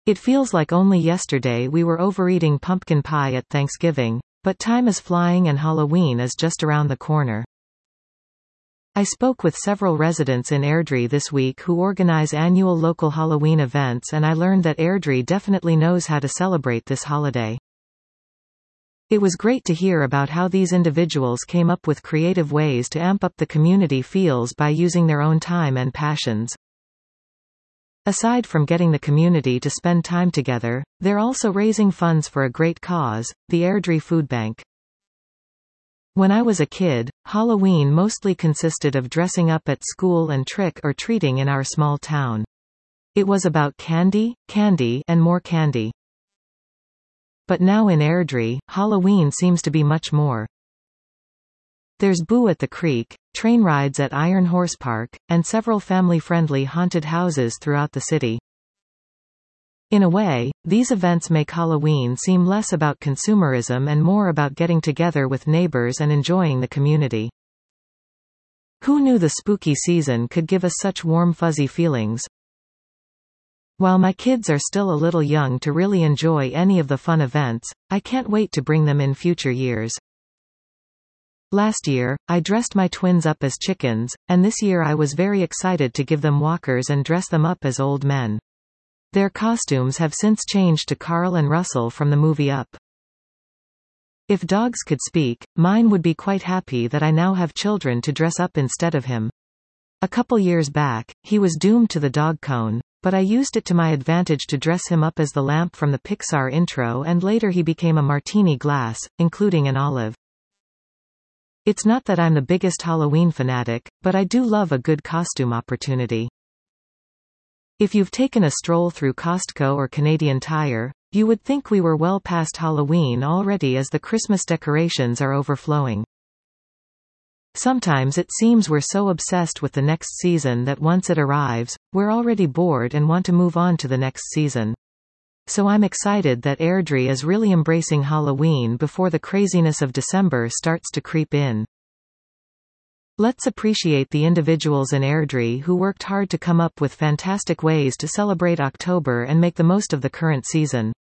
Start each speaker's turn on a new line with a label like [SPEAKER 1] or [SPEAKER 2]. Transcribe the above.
[SPEAKER 1] It feels like only yesterday we were overeating pumpkin pie at Thanksgiving, but time is flying and Halloween is just around the corner. I spoke with several residents in Airdrie this week who organize annual local Halloween events, and I learned that Airdrie definitely knows how to celebrate this holiday. It was great to hear about how these individuals came up with creative ways to amp up the community feels by using their own time and passions. Aside from getting the community to spend time together, they're also raising funds for a great cause, the Airdrie Food Bank. When I was a kid, Halloween mostly consisted of dressing up at school and trick-or-treating in our small town. It was about candy, and more candy. But now in Airdrie, Halloween seems to be much more. There's Boo at the Creek, train rides at Iron Horse Park, and several family-friendly haunted houses throughout the city. In a way, these events make Halloween seem less about consumerism and more about getting together with neighbors and enjoying the community. Who knew the spooky season could give us such warm fuzzy feelings? While my kids are still a little young to really enjoy any of the fun events, I can't wait to bring them in future years. Last year, I dressed my twins up as chickens, and this year I was very excited to give them walkers and dress them up as old men. Their costumes have since changed to Carl and Russell from the movie Up. If dogs could speak, mine would be quite happy that I now have children to dress up instead of him. A couple years back, he was doomed to the dog cone, but I used it to my advantage to dress him up as the lamp from the Pixar intro, and later he became a martini glass, including an olive. It's not that I'm the biggest Halloween fanatic, but I do love a good costume opportunity. If you've taken a stroll through Costco or Canadian Tire, you would think we were well past Halloween already, as the Christmas decorations are overflowing. Sometimes it seems we're so obsessed with the next season that once it arrives, we're already bored and want to move on to the next season. So I'm excited that Airdrie is really embracing Halloween before the craziness of December starts to creep in. Let's appreciate the individuals in Airdrie who worked hard to come up with fantastic ways to celebrate October and make the most of the current season.